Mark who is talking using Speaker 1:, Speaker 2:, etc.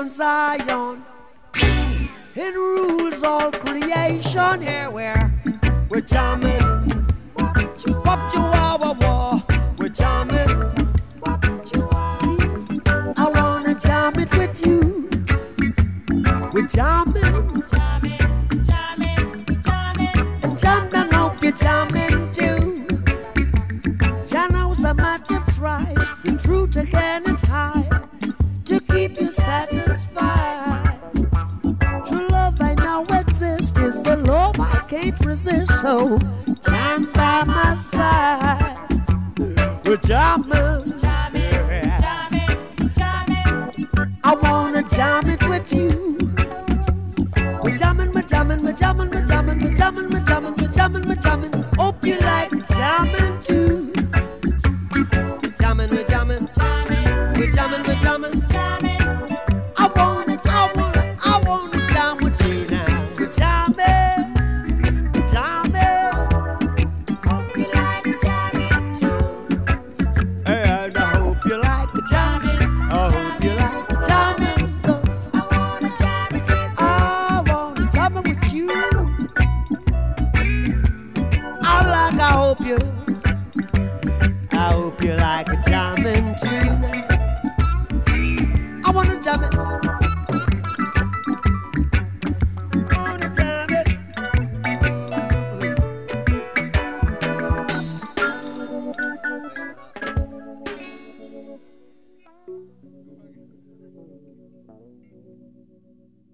Speaker 1: Mount Zion. It rules all creation. Yeah, we're jamming. Wop chihuahua war. We're jamming. See, I wanna jam it with you. We're jamming. And jam down, hope you're jamming too. Janos a matter try. The truth again is high to keep you satisfied. True love I know exists is the love I can't resist. So jam by my side. We're jamming. I wanna jam it with you. We're jamming, we're jamming, we're jamming, we're jamming, we're jamming, we're jamming, we're jamming, we're jamming. Hope you like jamming too. We're jamming, we're jamming, we're jamming, we're jamming. I wanna jam with you now. We're jamming, we're jamming. Hope you like jamming too. And I hope you like jamming. I hope you like jamming. 'Cause I wanna jam it with you. I wanna jam it with you. I hope you like jamming too. I wanna jam it.